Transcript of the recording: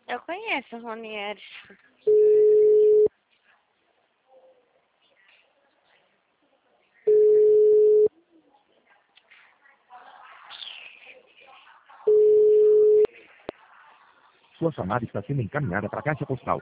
Eu conheço o Ronieres. Sua chamada está sendo encaminhada para a caixa postal